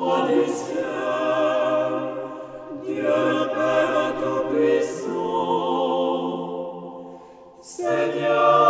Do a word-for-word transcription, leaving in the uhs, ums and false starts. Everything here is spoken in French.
roi des cieux, Dieu le Père Tout-Puissant, Seigneur.